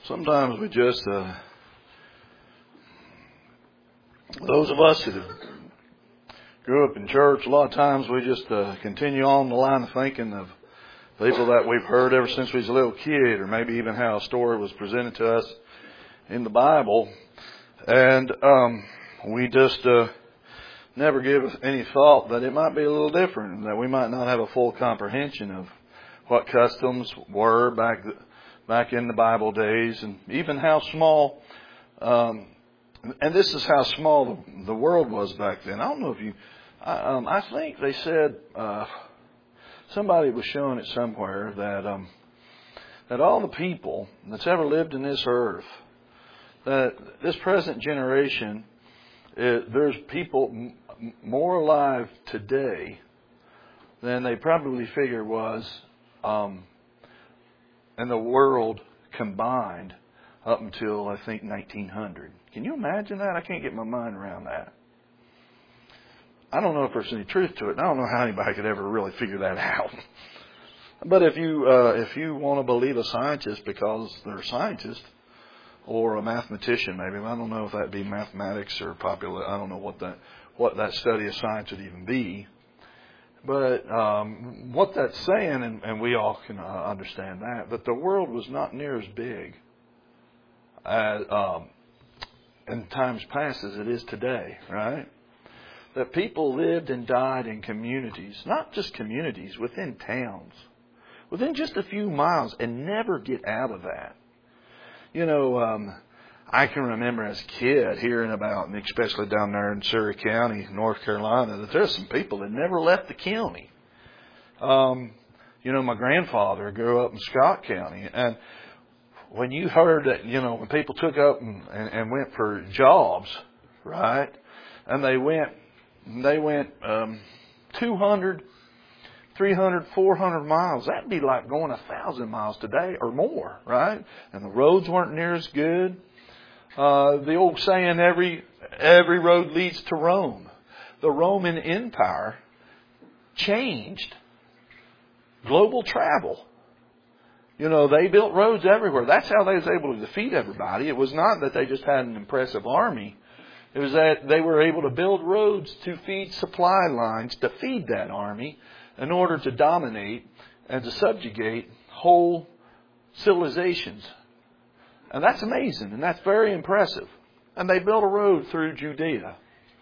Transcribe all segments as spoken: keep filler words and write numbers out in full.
Sometimes we just, uh, those of us that have grew up in church, a lot of times we just uh, continue on the line of thinking of people that we've heard ever since we was a little kid, or maybe even how a story was presented to us in the Bible. And um, we just uh, never give any thought that it might be a little different, that we might not have a full comprehension of what customs were back back in the Bible days, and even how small, um, and this is how small the, the world was back then. I don't know if you, I, um, I think they said, uh, somebody was showing it somewhere that um, that all the people that's ever lived in this earth, that this present generation, it, there's people m- more alive today than they probably figure was um, in the world combined up until, I think, nineteen hundred. Can you imagine that? I can't get my mind around that. I don't know if there's any truth to it. And I don't know how anybody could ever really figure that out. But if you uh, if you want to believe a scientist because they're a scientist, or a mathematician, maybe, I don't know if that'd be mathematics or popular. I don't know what that what that study of science would even be. But um, what that's saying, and, and we all can uh, understand that, that the world was not near as big as, um, in times past as it is today, right? That people lived and died in communities, not just communities, within towns, within just a few miles, and never get out of that. You know, um, I can remember as a kid hearing about, and especially down there in Surry County, North Carolina, that there's some people that never left the county. Um, you know, my grandfather grew up in Scott County, and when you heard that, you know, when people took up and, and, and went for jobs, right, and they went, they went um, two hundred, three hundred, four hundred miles. That'd be like going a thousand miles today or more, right? And the roads weren't near as good. Uh, the old saying, every every road leads to Rome. The Roman Empire changed global travel. You know, they built roads everywhere. That's how they was able to defeat everybody. It was not that they just had an impressive army. It was that they were able to build roads to feed supply lines, to feed that army, in order to dominate and to subjugate whole civilizations. And that's amazing, and that's very impressive. And they built a road through Judea.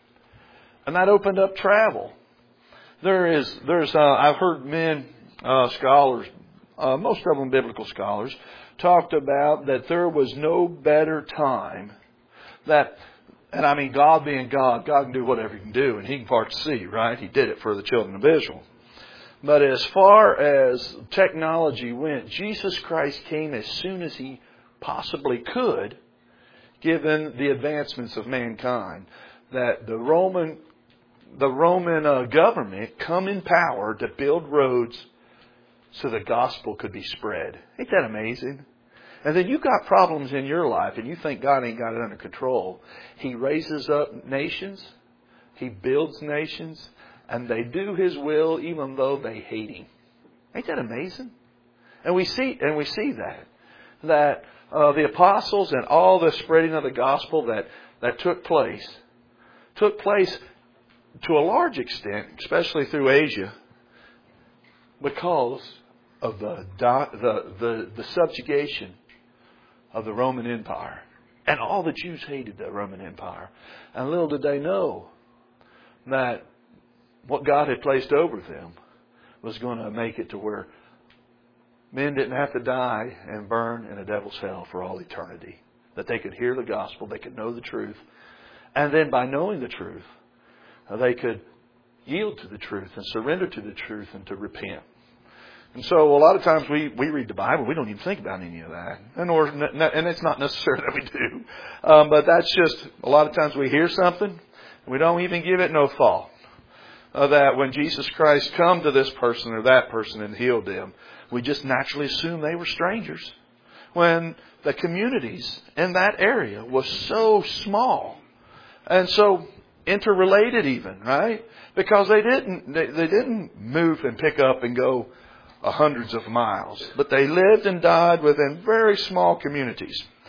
And that opened up travel. There is, there's, uh, I've heard men, uh, scholars, uh, most of them biblical scholars, talked about that there was no better time that, and I mean, God being God, God can do whatever He can do, and He can part the sea, right? He did it for the children of Israel. But as far as technology went, Jesus Christ came as soon as He possibly could, given the advancements of mankind. That the Roman, the Roman uh, government come in power to build roads so the gospel could be spread. Ain't that amazing? And then you've got problems in your life and you think God ain't got it under control. He raises up nations. He builds nations. And they do His will even though they hate Him. Ain't that amazing? And we see, and we see that. That uh, the apostles and all the spreading of the gospel that, that took place, took place to a large extent, especially through Asia, because of the, the, the, the subjugation of the Roman Empire. And all the Jews hated the Roman Empire. And little did they know that what God had placed over them was going to make it to where men didn't have to die and burn in a devil's hell for all eternity. That they could hear the gospel, they could know the truth. And then by knowing the truth, they could yield to the truth and surrender to the truth and to repent. And so a lot of times we, we read the Bible, we don't even think about any of that. And, or, and it's not necessary that we do. Um, but that's just, a lot of times we hear something, and we don't even give it no thought. Uh, that when Jesus Christ come to this person or that person and healed them, we just naturally assume they were strangers. When the communities in that area was so small and so interrelated even, right? Because they didn't they, they didn't move and pick up and go uh, hundreds of miles, but they lived and died within very small communities.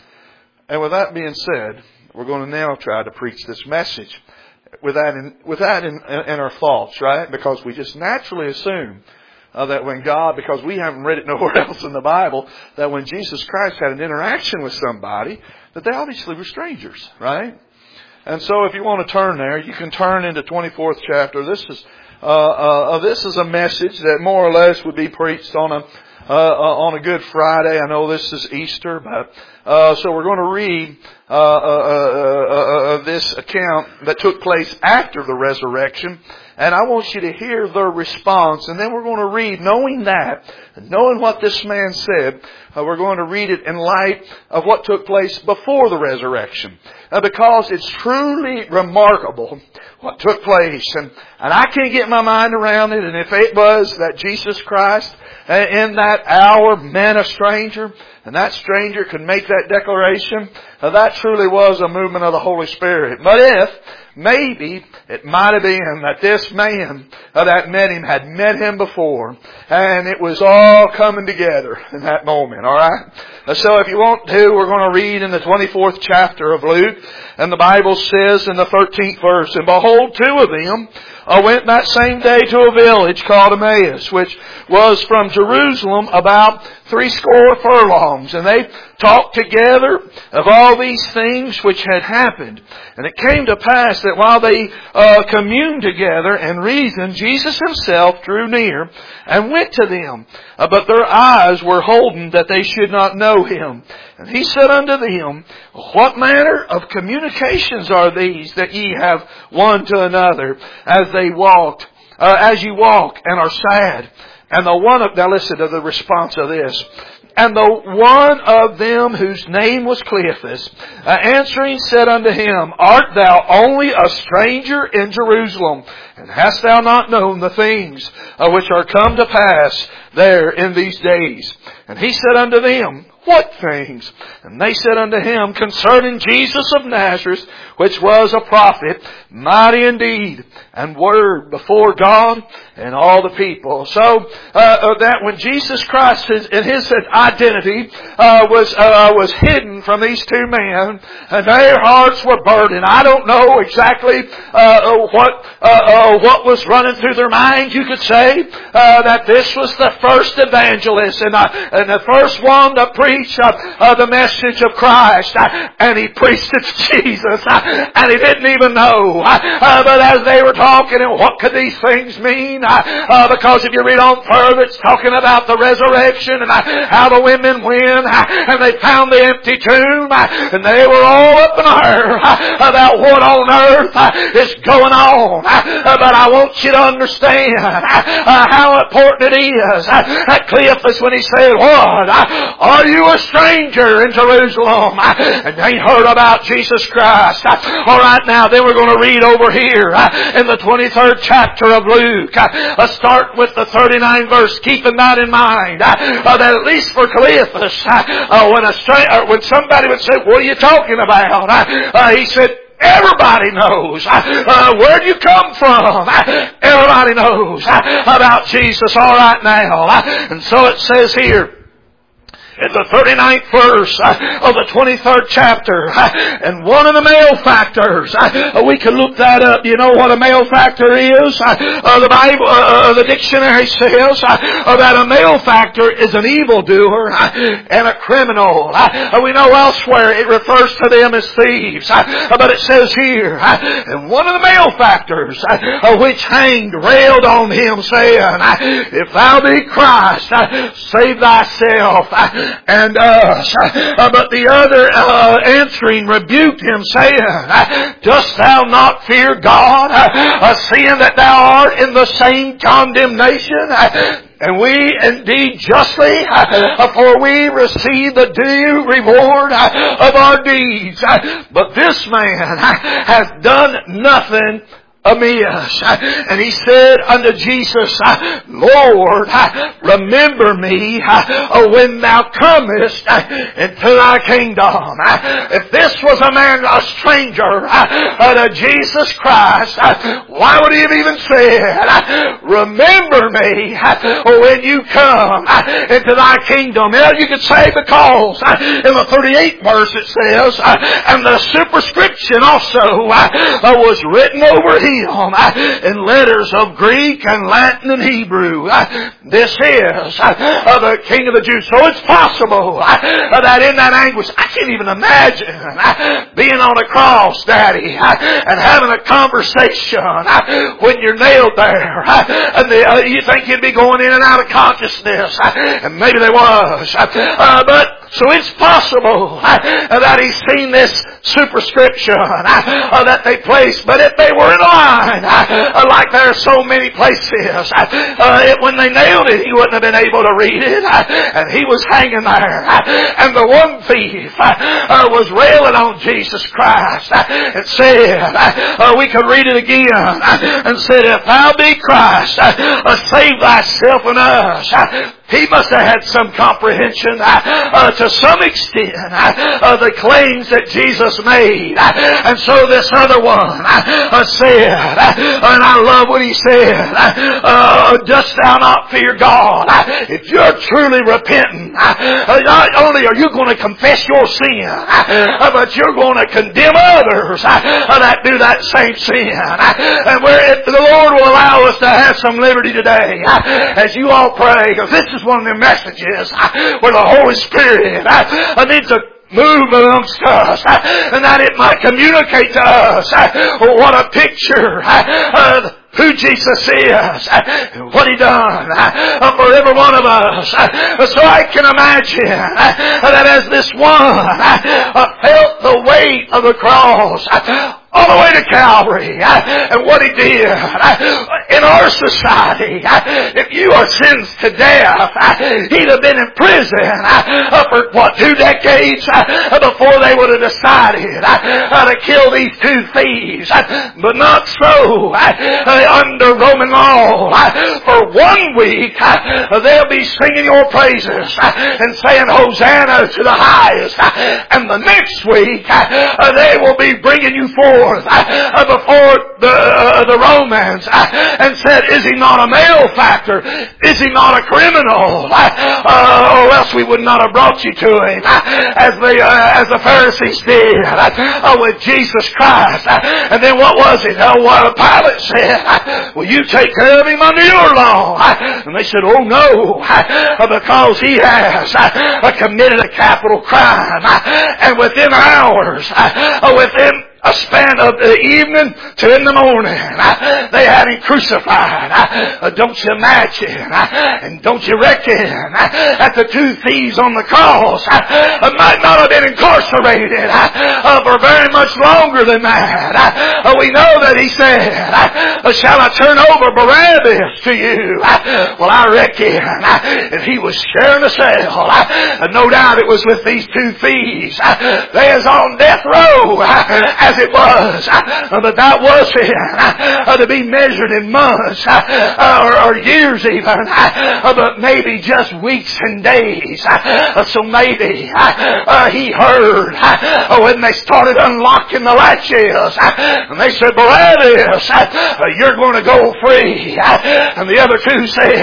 And with that being said, we're going to now try to preach this message with that in, with that in, in our thoughts, right? Because we just naturally assume uh, that when God, because we haven't read it nowhere else in the Bible, that when Jesus Christ had an interaction with somebody, that they obviously were strangers, right? And so if you want to turn there, you can turn into twenty-fourth chapter. This is uh, uh, this is a message that more or less would be preached on a Uh, uh, on a Good Friday. I know this is Easter, but uh, so we're going to read uh, uh, uh, uh, uh, this account that took place after the resurrection, and I want you to hear their response. And then we're going to read, knowing that, knowing what this man said, uh, we're going to read it in light of what took place before the resurrection, uh, because it's truly remarkable what took place, and and I can't get my mind around it. And if it was that Jesus Christ in that hour met a stranger, and that stranger could make that declaration, uh, that truly was a movement of the Holy Spirit. But if maybe it might have been that this man uh, that met him had met him before, and it was all coming together in that moment. All right. Uh, so if you want to, we're going to read in the twenty-fourth chapter of Luke, and the Bible says in the thirteenth verse, "And behold, two of them uh, went that same day to a village called Emmaus, which was from Jerusalem about threescore furlongs. And they talked together of all these things which had happened. And it came to pass that while they uh, communed together and reasoned, Jesus himself drew near and went to them. Uh, but their eyes were holden that they should not know him. And he said unto them, What manner of communications are these that ye have one to another as they walked, uh, as ye walk and are sad? And the one of, now listen to the response of this. And the one of them whose name was Cleophas, uh, answering said unto him, Art thou only a stranger in Jerusalem? And hast thou not known the things uh, which are come to pass there in these days? And he said unto them, What things? And they said unto him, Concerning Jesus of Nazareth, which was a prophet, mighty indeed, and word before God and all the people. So uh, that when Jesus Christ is, in His identity uh, was uh, was hidden from these two men, and their hearts were burdened. I don't know exactly uh, what uh, uh, what was running through their minds. You could say uh, that this was the first evangelist and, uh, and the first one to preach uh, uh, the message of Christ, uh, and he preached it to Jesus, uh, and he didn't even know. Uh, uh, but as they were talking, and what could these things mean? Uh, uh, because if you read on further, it's talking about the resurrection and uh, how the women went, uh, and they found the empty tomb, uh, and they were all up in the air uh, about what on earth uh, is going on. Uh, but I want you to understand uh, uh, how important it is uh, that Cleophas, when he said, What? Uh, are you a stranger in Jerusalem? Uh, and they heard about Jesus Christ. Uh, all right, now then we're going to read over here uh, in the twenty-third chapter of Luke. Uh, let's start with the thirty-ninth verse, keeping that in mind. Uh, uh, that at least for Cleophas, uh, uh, when a stra- when somebody would say, What are you talking about? Uh, uh, he said, Everybody knows. Uh, where'd you come from? Uh, everybody knows uh, about Jesus. All right now. Uh, and so it says here, in the thirty-ninth verse uh, of the twenty-third chapter, uh, and one of the malefactors, uh, we can look that up. You know what a malefactor is? Uh, uh, the Bible, uh, the dictionary says uh, that a malefactor is an evildoer uh, and a criminal. Uh, we know elsewhere it refers to them as thieves, uh, but it says here, uh, and one of the malefactors uh, which hanged railed on him, saying, uh, If thou be Christ, uh, save thyself Uh, and us. Uh, but the other uh, answering rebuked him, saying, Dost thou not fear God, uh, seeing that thou art in the same condemnation? Uh, And we indeed justly, uh, for we receive the due reward uh, of our deeds. Uh, but this man uh, has done nothing Emmaus. And he said unto Jesus, Lord, remember me when thou comest into thy kingdom. If this was a man, a stranger to Jesus Christ, why would he have even said, remember me when you come into thy kingdom? You know, you could say because in the thirty-eighth verse it says, and the superscription also was written over him in letters of Greek and Latin and Hebrew. This is the King of the Jews. So it's possible that in that anguish, I can't even imagine being on a cross, Daddy, and having a conversation when you're nailed there. And the, you think you'd be going in and out of consciousness. And maybe there was. Uh, but so it's possible that he's seen this superscription that they placed. But if they were in line, like there are so many places, when they nailed it, he wouldn't have been able to read it. And he was hanging there. And the one thief was railing on Jesus Christ and said, we could read it again, and said, if thou be Christ, save thyself and us. He must have had some comprehension uh, to some extent uh, of the claims that Jesus made. And so this other one uh, said, uh, and I love what he said, uh, dost thou not fear God? If you're truly repentant, uh, not only are you going to confess your sin, uh, but you're going to condemn others uh, that do that same sin. And where if the Lord will allow us to have some liberty today, uh, as you all pray, because this is one of the messages where the Holy Spirit needs to move amongst us, and that it might communicate to us what a picture of who Jesus is and what He done for every one of us. So I can imagine that as this one felt the weight of the cross all the way to Calvary, and what He did in our society, if you are sentenced to death, He'd have been in prison for what, two decades before they would have decided to kill these two thieves. But not so under Roman law. For one week they'll be singing your praises and saying Hosanna to the highest, and the next week they will be bringing you forth before the uh, the Romans and said, is he not a malefactor? Is he not a criminal? Uh, or else we would not have brought you to him, as the uh, as the Pharisees did uh, with Jesus Christ. And then what was it? Uh, what Pilate said, will you take care of him under your law? And they said, oh no, because he has uh, committed a capital crime. And within hours, uh, within a span of the evening to in the morning, they had him crucified. Don't you imagine, and don't you reckon that the two thieves on the cross might not have been incarcerated for very much longer than that? We know that he said, shall I turn over Barabbas to you? Well, I reckon if he was sharing a cell, no doubt it was with these two thieves. They was on death row as it was, but that wasn't to be measured in months or, or years even, but maybe just weeks and days. So maybe he heard when they started unlocking the latches, and they said, Barabbas, you're going to go free. And the other two said,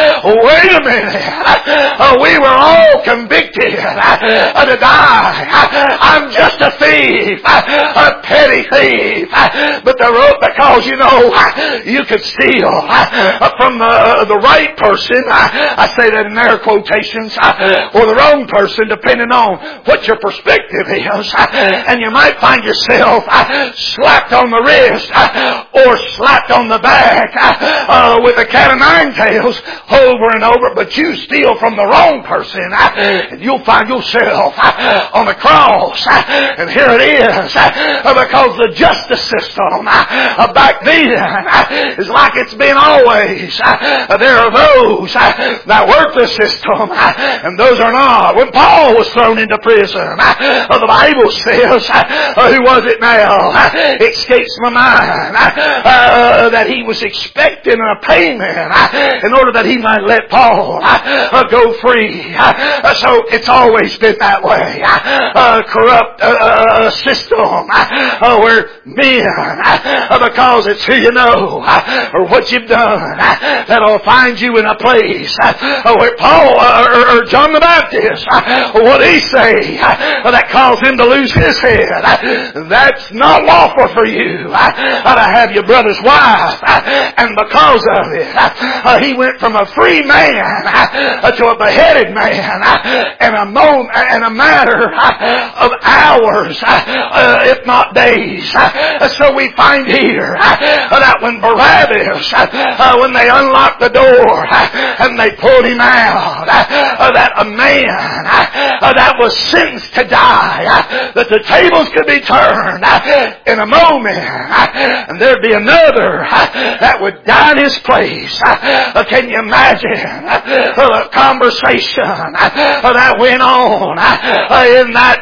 wait a minute, we were all convicted to die. I'm just a thief, a petty thief, but the rope, because you know you could steal from the, the right person, I say that in air quotations, or the wrong person, depending on what your perspective is, and you might find yourself slapped on the wrist or slapped on the back uh, with a cat of nine tails over and over, but you steal from the wrong person, and you'll find yourself on the cross, and here it is. because the justice system back then is like it's been always. There are those that work the system, and those are not. When Paul was thrown into prison, the Bible says, who was it now? It escapes my mind. Uh, that he was expecting a payment in order that he might let Paul uh, go free. Uh, so it's always been that way. Uh, corrupt uh, system uh, where men, uh, because it's who you know uh, or what you've done, uh, that'll find you in a place uh, where Paul uh, or, or John the Baptist, uh, what he say uh, that caused him to lose his head. Uh, that's not lawful for you uh, to have your brother's wife, uh, and because of it, uh, he went from a free man uh, to a beheaded man uh, in a moment, in a matter uh, of hours, uh, uh, if not days. Uh, so we find here uh, that when Barabbas, uh, when they unlocked the door uh, and they pulled him out, uh, that a man uh, that was sentenced to die, uh, that the tables could be turned uh, in a moment, uh, and there'd be another uh, that would die in his place. Uh, can you imagine uh, the conversation uh, that went on uh, in that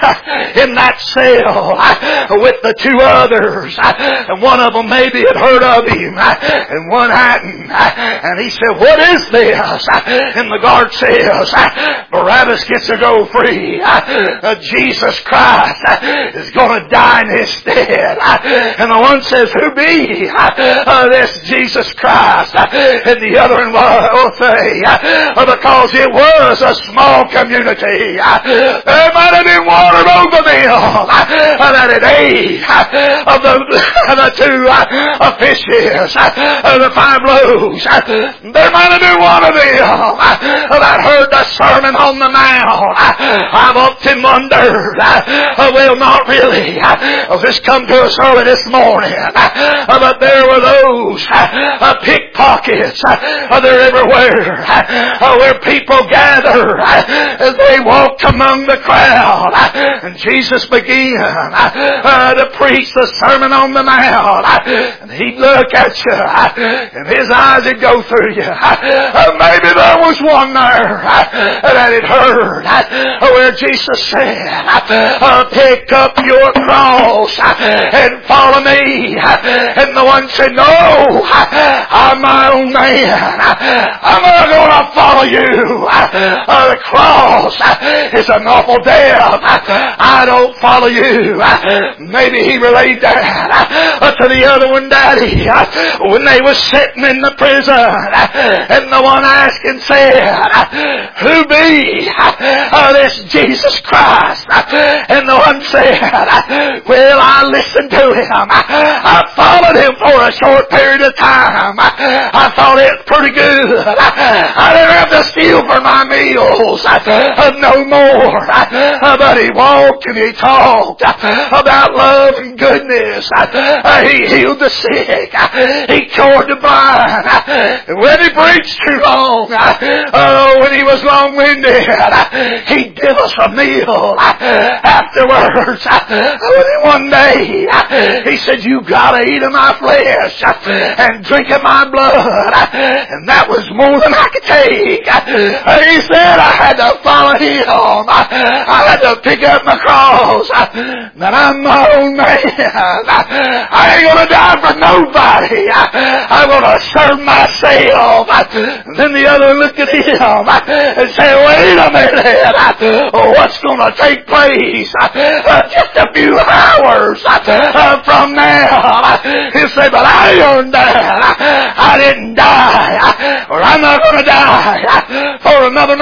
in that cell uh, with the two others, uh, and one of them maybe had heard of him uh, and one hadn't, uh, and he said, what is this? Uh, and the guard says, uh, Barabbas gets to go free. Uh, uh, Jesus Christ uh, is going to die in his stead. Uh, and the one says, who be uh, uh, this Jesus Christ? Uh, and the other one will say, uh, because it was a small community, uh, there might have been one or both of them uh, that had ate uh, of the, the two uh, fishes, uh, the five loaves. Uh, there might have been one of them uh, that heard the Sermon on the Mount. Uh, I've often wondered, uh, well, not really. Uh, this come to us early this morning, uh, but there were those uh, pickpockets. Uh, they're everywhere, uh, where people gather uh, as they walked among the crowd. Uh, and Jesus began uh, uh, to preach the Sermon on the Mount. Uh, and he'd look at you, uh, and his eyes would go through you. Uh, maybe there was one there uh, that had heard uh, where Jesus said, uh, pick up your cross uh, and follow me. Uh, and the one said, no, uh, I'm my own man. Uh, I'm not going to follow you. Uh, uh, the cross uh, is an awful death. Uh, I don't follow you. Uh, maybe he relayed that uh, to the other one, Daddy, uh, when they was sitting in the prison, uh, and the one asked and said, uh, who be uh, this Jesus Christ? Uh, and the one said, uh, well, I listened to him. I followed him for a short period of time. I thought it was pretty good. I didn't have to steal for my meals. Uh, no more. Uh, but he walked and he talked about love and goodness. Uh, he healed the sick. Uh, he cured the blind. Uh, and when he preached too long, uh, when he was long-winded, uh, he'd give us a meal uh, afterwards. Uh, one day, uh, he said, you gotta eat of my flesh uh, and drink of my blood. Uh, and that was more than I could take. Uh, he said I had to follow him. Uh, I had to pick up my cross. Uh, that I'm my own man. Uh, I ain't gonna die for nobody. Uh, I'm gonna serve myself. Uh, and then the other looked at him uh, and said, wait a minute. Uh, what's gonna take place? Uh, uh, just a few hours uh, from now. He said, but I earned that. I didn't die, or I'm not going to die for another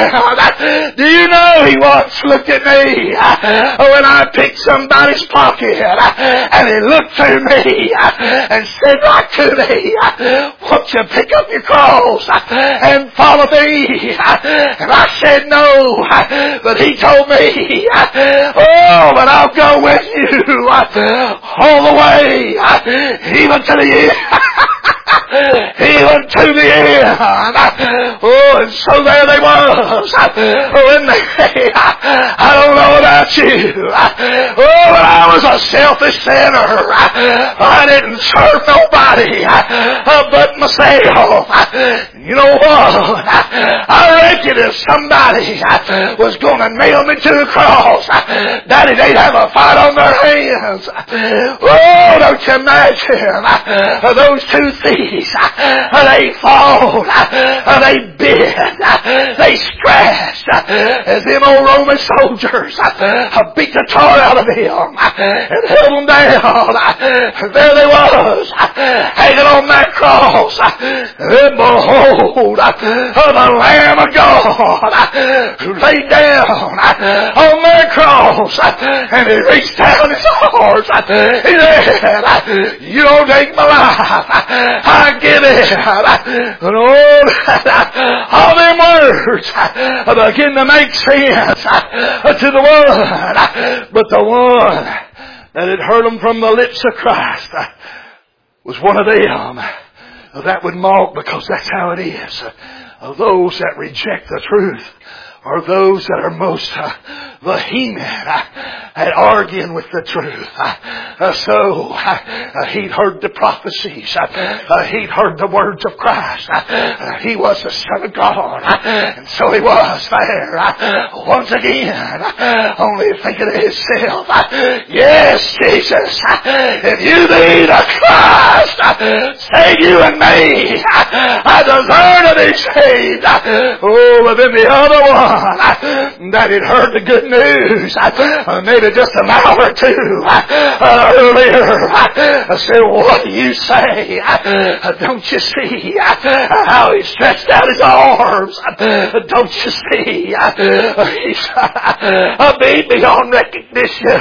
man. Do you know he once looked at me when I picked somebody's pocket, and he looked to me and said right to me, won't you pick up your cross and follow me? And I said no, but he told me, oh, but I'll go with you all the way, even to the end. even to the end. Oh, and so there they was. When they, I don't know about you. Oh, but I was a selfish sinner. I didn't serve nobody but myself. You know what? I reckon if somebody was going to nail me to the cross, Daddy, they'd have a fight on their hands. Oh, don't you imagine? Those two thieves, they fought, they bit, they scratched, as them old Roman soldiers beat the tar out of them and held them down. There they was, hanging on that cross. And behold, the Lamb of God who laid down on that cross, and he reached down his arms. He said, you don't take my life, I give it. And all them words begin to make sense to the one, but the one that had heard them from the lips of Christ was one of them that would mock, because that's how it is. Those that reject the truth are those that are most uh, vehement uh, at arguing with the truth. Uh, so uh, he'd heard the prophecies. Uh, uh, he'd heard the words of Christ. Uh, uh, he was the Son of God. Uh, and so he was there. Uh, once again, uh, only thinking of himself. Uh, yes, Jesus, uh, if you be the Christ, uh, save you and me. Uh, I deserve to be saved. Uh, oh, but then the other one, that had heard the good news uh, maybe just an hour or two uh, earlier, I said, what do you say? Uh, don't you see uh, how he stretched out his arms? Uh, don't you see? Uh, he's uh, made beyond recognition.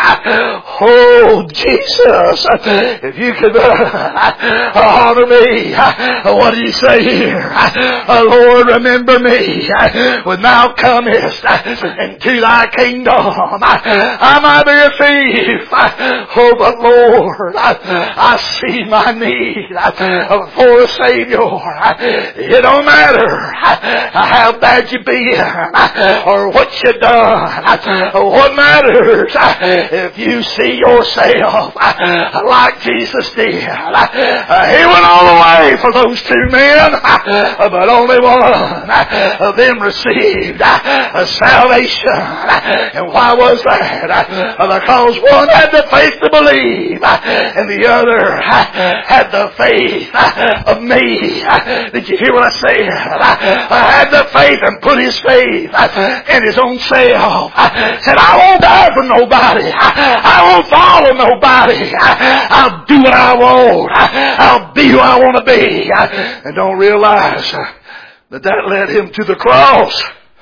Oh, Jesus, if you could uh, honor me, uh, what do you say here? Uh, Lord, remember me when thou comest into thy kingdom. I might be a thief. Oh, but Lord, I see my need for a Savior. It don't matter how bad you been or what you done. What matters if you see yourself like Jesus did. He went all the way for those two men, but only one of them received a salvation. And why was that? Because one had the faith to believe, and the other had the faith of me. Did you hear what I said? I had the faith and put his faith in his own self. Said, I won't die for nobody. I won't follow nobody. I'll do what I want. I'll be who I want to be. And don't realize that that led him to the cross.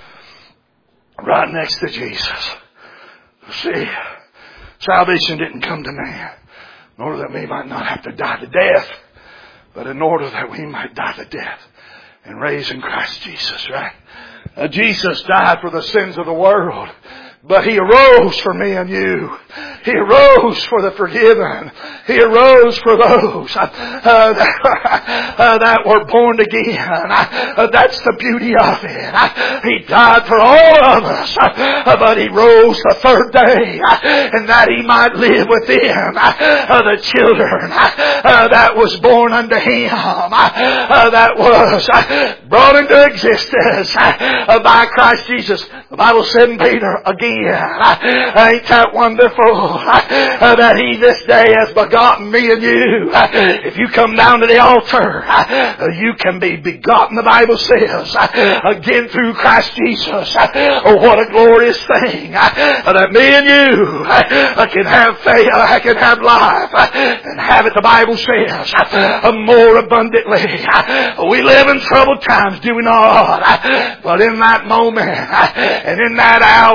Right next to Jesus. See, salvation didn't come to man in order that we might not have to die to death, but in order that we might die to death and raise in Christ Jesus, right? Uh, Jesus died for the sins of the world, but He arose for me and you. He arose for the forgiven. He arose for those uh, that, uh, that were born again. Uh, that's the beauty of it. Uh, he died for all of us, uh, but He rose the third day, uh, and that He might live within uh, the children uh, that was born unto Him, uh, that was uh, brought into existence uh, by Christ Jesus. The Bible said in Peter again, Uh, ain't that wonderful uh, that He this day has begotten me and you. Uh, if you come down to the altar, uh, you can be begotten, the Bible says, uh, again through Christ Jesus. Uh, oh, what a glorious thing uh, that me and you uh, can have faith, uh, can have life, uh, and have it, the Bible says, uh, more abundantly. Uh, we live in troubled times, do we not? Uh, but in that moment uh, and in that hour,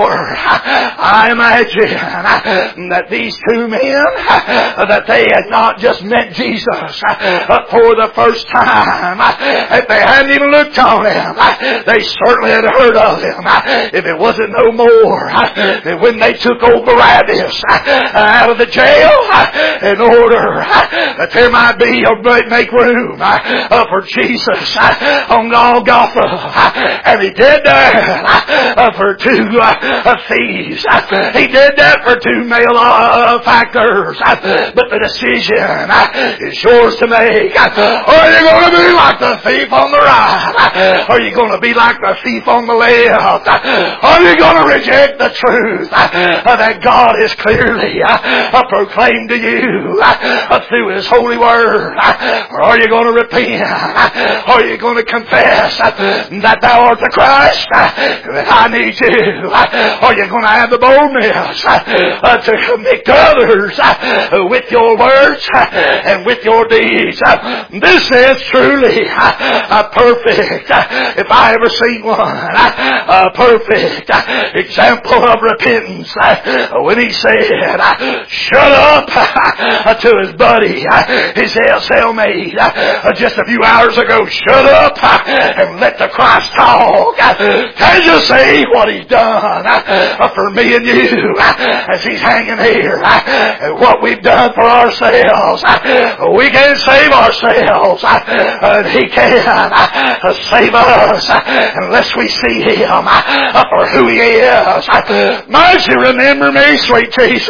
I imagine that these two men, that they had not just met Jesus for the first time. If they hadn't even looked on him, they certainly had heard of him. If it wasn't no more than when they took old Barabbas out of the jail in order that there might be or make room for Jesus on Golgotha. And he did that for two thieves. He did that for two malefactors. But the decision is yours to make. Are you going to be like the thief on the right? Are you going to be like the thief on the left? Are you going to reject the truth that God has clearly proclaimed to you through His holy word? Or are you going to repent? Are you going to confess that thou art the Christ? That I need you? Are you going to have the boldness to convict others with your words and with your deeds? This is truly a perfect, if I ever seen one, a perfect example of repentance. When he said, shut up to his buddy, his cellmate, just a few hours ago, shut up and let the Christ talk. Can you see what he's done for me and you as he's hanging here? What we've done for ourselves, we can't save ourselves, and he can save us unless we see him for who he is. Might you remember me, sweet Jesus,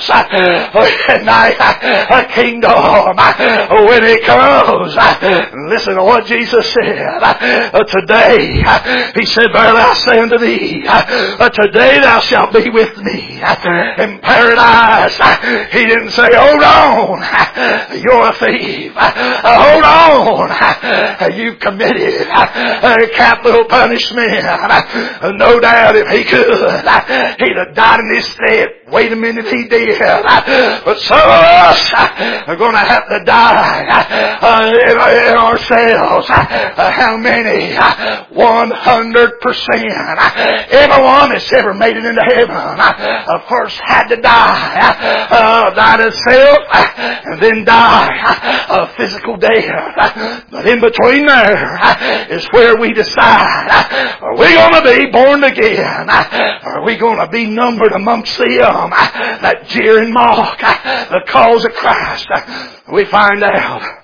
in thy kingdom when it comes. Listen to what Jesus said. Today, he said, verily I say unto thee, today thou shalt be with me in paradise. He didn't say, hold on, you're a thief. Hold on, you've committed capital punishment. No doubt if he could, he'd have died in his stead. Wait a minute, he did. But some of us are going to have to die uh, in, in ourselves. Uh, how many? one hundred percent. Everyone that's ever made it into heaven uh, first had to die. Uh, die to self and then die a physical death. But in between there is where we decide, are we going to be born again? Are we going to be numbered amongst them that jeer and mock the cause of Christ? We find out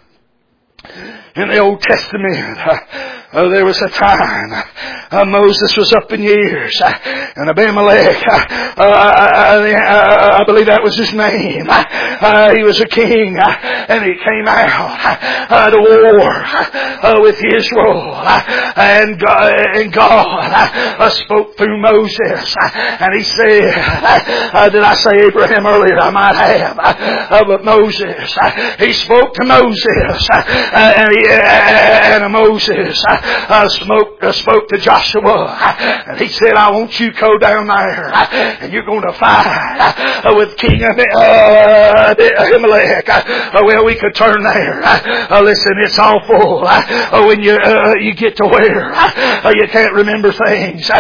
in the Old Testament, uh, there was a time uh, Moses was up in years, uh, and Abimelech, uh, uh, uh, I believe that was his name. Uh, he was a king, uh, and he came out uh, to war uh, with Israel, uh, and, uh, and God uh, spoke through Moses, uh, and he said, uh, did I say Abraham earlier? I might have, uh, but Moses, uh, he spoke to Moses, uh, and, he, uh, and Moses uh, Uh, spoke, uh, spoke to Joshua, and he said, I want you to go down there and you're going to fight uh, with King uh, Abimelech. Uh, well, we could turn there. Uh, listen, it's awful uh, when you uh, you get to where uh, you can't remember things.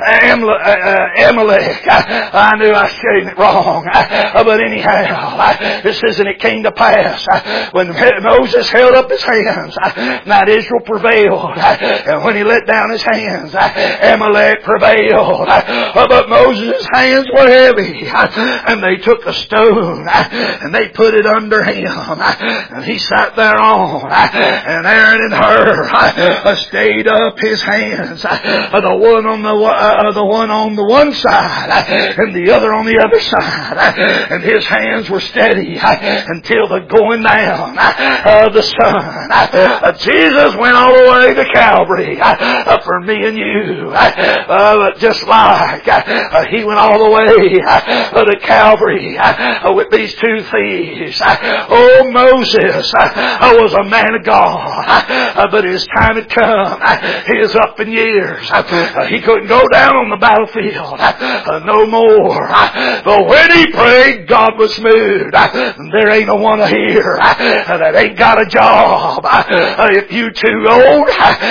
Abimelech, uh, I knew I was saying it wrong, uh, but anyhow, uh, this isn't it came to pass uh, when Moses held up his hands, uh, that Israel prevailed. And when he let down his hands, Amalek prevailed. But Moses' hands were heavy. And they took a stone and they put it under him. And he sat there on. And Aaron and Hur stayed up his hands. The one on the, uh, the one on the one side and the other on the other side. And his hands were steady until the going down of the sun. Jesus went all the way to Calvary uh, for me and you. Uh, just like uh, he went all the way uh, to Calvary uh, with these two thieves. Uh, oh, Moses uh, was a man of God, uh, but his time had come. Uh, he is up in years. Uh, he couldn't go down on the battlefield uh, no more. Uh, but when he prayed, God was moved. Uh, there ain't no one here uh, that ain't got a job. Uh, if you too old,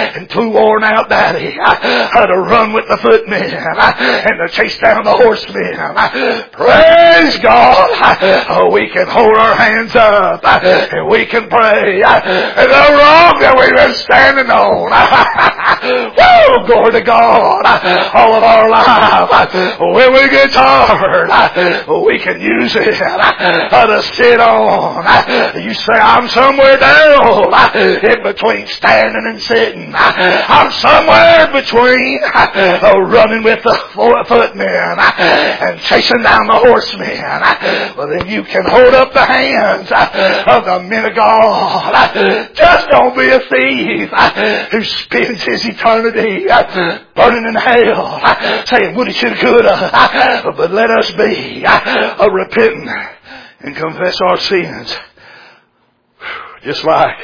and too worn out daddy to run with the footmen and to chase down the horsemen. Praise God. Oh, we can hold our hands up and we can pray. And the rock that we've been standing on. Woo! Glory to God. All of our life. When we get tired, we can use it to sit on. You say, I'm somewhere down in between standing and sitting. I'm somewhere between running with the footmen and chasing down the horsemen. Well, then you can hold up the hands of the men of God. Just don't be a thief who spends his eternity burning in hell, saying woulda, shoulda, coulda. But let us be a repentant and confess our sins, just like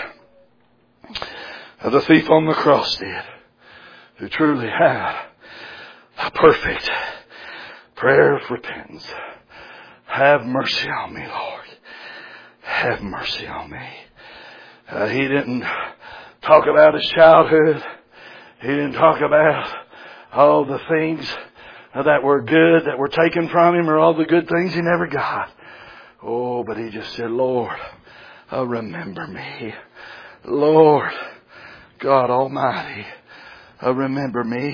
the thief on the cross did, who truly had a perfect prayer of repentance. Have mercy on me, Lord. Have mercy on me. Uh, he didn't talk about his childhood. He didn't talk about all the things that were good that were taken from him, or all the good things he never got. Oh, but he just said, Lord, oh, remember me. Lord, God Almighty, oh, remember me.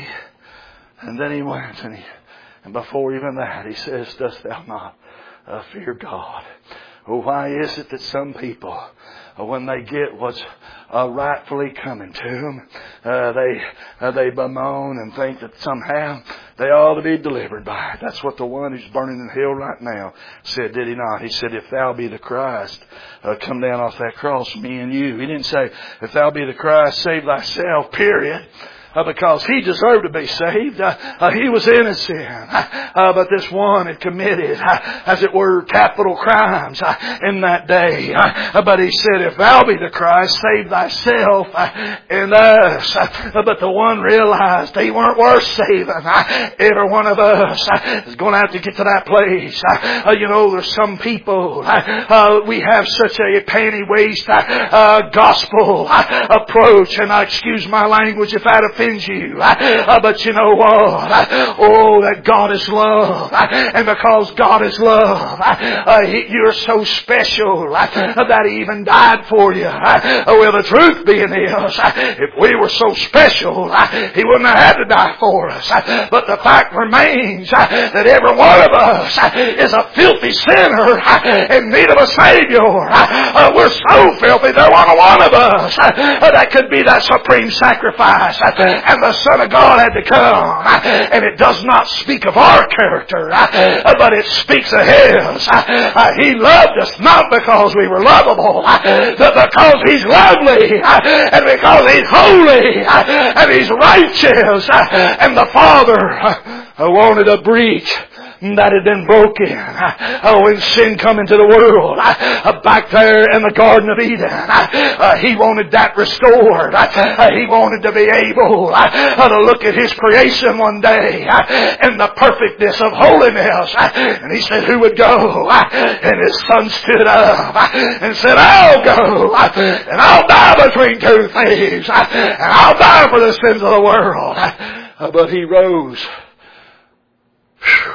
And then he went, and, he, and before even that, he says, dost thou not uh, fear God? Oh, why is it that some people, uh, when they get what's uh, rightfully coming to them, uh, they uh, they bemoan and think that somehow they ought to be delivered by it? That's what the one who's burning in hell right now said, did he not? He said, if thou be the Christ, uh, come down off that cross, me and you. He didn't say, if thou be the Christ, save thyself, period. Uh, because he deserved to be saved. Uh, uh, he was in his sin. Uh, but this one had committed, uh, as it were, capital crimes uh, in that day. Uh, but he said, if thou be the Christ, save thyself uh, and us. Uh, but the one realized he weren't worth saving. Uh, every one of us uh, is going to have to get to that place. Uh, uh, you know, there's some people, uh, uh, we have such a panty waist uh, uh, gospel uh, approach. And I excuse my language if that offends you. Uh, but you know what? Uh, oh, that God is love. Uh, and because God is love, uh, he, you're so special uh, that He even died for you. Uh, well, the truth being is, uh, if we were so special, uh, He wouldn't have had to die for us. Uh, but the fact remains uh, that every one of us uh, is a filthy sinner uh, in need of a Savior. Uh, uh, we're so filthy, there wasn't one of us uh, that could be that supreme sacrifice. Uh, And the Son of God had to come. And it does not speak of our character, but it speaks of His. He loved us not because we were lovable, but because He's lovely, and because He's holy, and He's righteous. And the Father wanted a breach that had been broken. Oh, when sin come into the world, uh, back there in the Garden of Eden, uh, He wanted that restored. Uh, he wanted to be able uh, to look at His creation one day uh, in the perfectness of holiness. Uh, and He said, who would go? Uh, and His Son stood up uh, and said, I'll go. Uh, and I'll die between two thieves. Uh, and I'll die for the sins of the world. Uh, but He rose. Whew.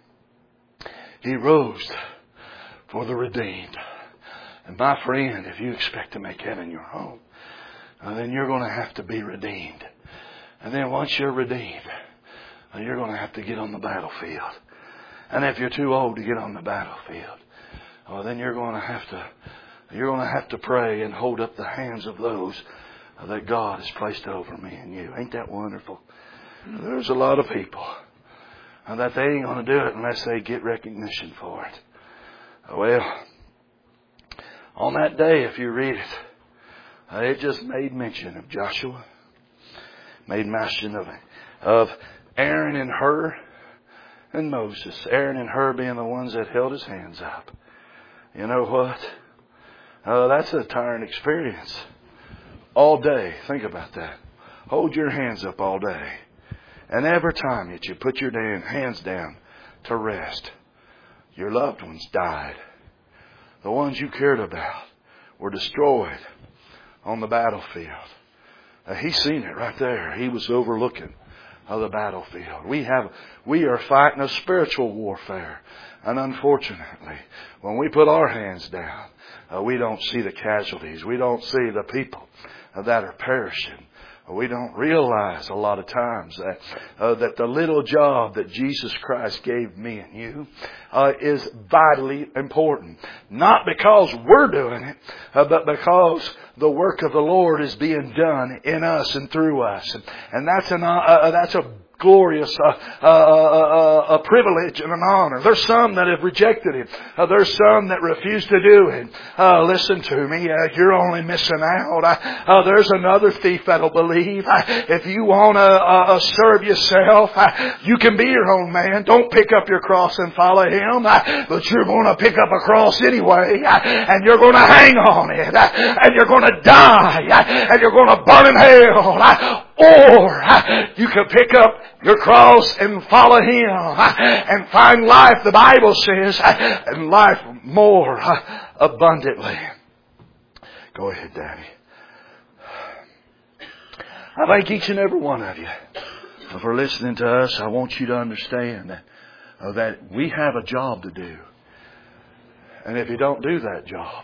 He rose for the redeemed. And my friend, if you expect to make heaven your home, uh, then you're going to have to be redeemed. And then once you're redeemed, uh, you're going to have to get on the battlefield. And if you're too old to get on the battlefield, well, then you're going to have to you're going to have to pray and hold up the hands of those uh, that God has placed over me and you. Ain't that wonderful? There's a lot of people and that they ain't going to do it unless they get recognition for it. Well, on that day, if you read it, uh, it just made mention of Joshua, made mention of of Aaron and Hur and Moses. Aaron and Hur being the ones that held his hands up. You know what? Uh, that's a tiring experience. All day. Think about that. Hold your hands up all day. And every time that you put your hands down to rest, your loved ones died. The ones you cared about were destroyed on the battlefield. Uh, he seen it right there. He was overlooking uh, the battlefield. We have, we are fighting a spiritual warfare. And unfortunately, when we put our hands down, uh, we don't see the casualties. We don't see the people uh, that are perishing. We don't realize a lot of times that uh, that the little job that Jesus Christ gave me and you uh, is vitally important. Not because we're doing it, uh, but because the work of the Lord is being done in us and through us. And, and that's an uh, that's a glorious uh, uh, uh, a privilege and an honor. There's some that have rejected it. Uh, there's some that refuse to do it. Uh, listen to me. Uh, you're only missing out. Uh, uh, there's another thief that'll believe. Uh, if you want to uh, serve yourself, uh, you can be your own man. Don't pick up your cross and follow Him. Uh, but you're going to pick up a cross anyway. Uh, and you're going to hang on it. Uh, and you're going to die. Uh, and you're going to burn in hell. Uh, Or uh, you can pick up your cross and follow Him uh, and find life, the Bible says, uh, and life more uh, abundantly. Go ahead, Daddy. I thank each and every one of you for listening to us. I want you to understand that, uh, that we have a job to do. And if you don't do that job,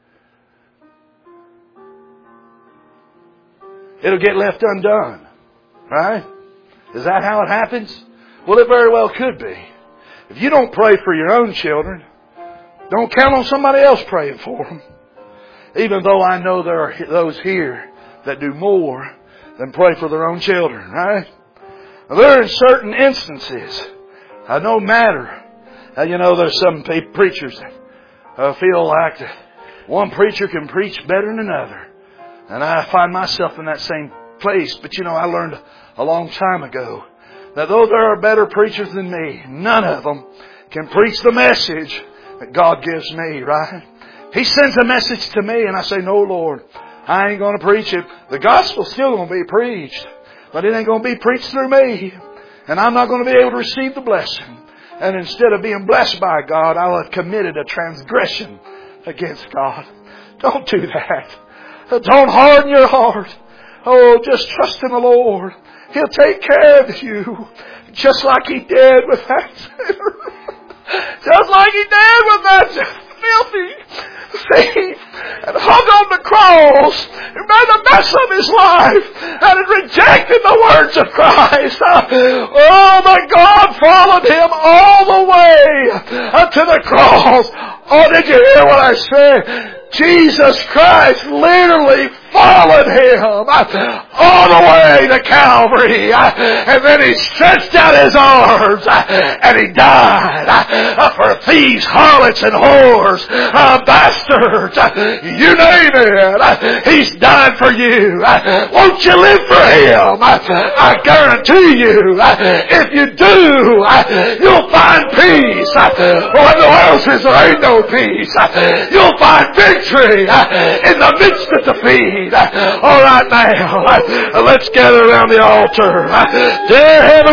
it'll get left undone. Right? Is that how it happens? Well, it very well could be. If you don't pray for your own children, don't count on somebody else praying for them. Even though I know there are those here that do more than pray for their own children. Right? There are certain instances, uh, no matter. Uh, you know, there's some preachers that uh, feel like that one preacher can preach better than another. And I find myself in that same place. But you know, I learned a long time ago that though there are better preachers than me, none of them can preach the message that God gives me, right? He sends a message to me and I say, no, Lord, I ain't going to preach it. The gospel's still going to be preached, but it ain't going to be preached through me. And I'm not going to be able to receive the blessing. And instead of being blessed by God, I'll have committed a transgression against God. Don't do that. Don't harden your heart. Oh, just trust in the Lord. He'll take care of you. Just like He did with that sinner. Just like He did with that filthy thief. And hung on the cross. And made a mess of his life. And had rejected the words of Christ. Oh, but God followed him all the way to the cross. Oh, did you hear what I said? Jesus Christ literally followed Him all the way to Calvary. And then He stretched out His arms and He died for thieves, harlots, and whores, bastards. You name it. He's died for you. Won't you live for Him? I guarantee you, if you do, you'll find peace. When the world says there ain't no peace, you'll find victory in the midst of defeat. All right now, let's gather around the altar. Dear Heavenly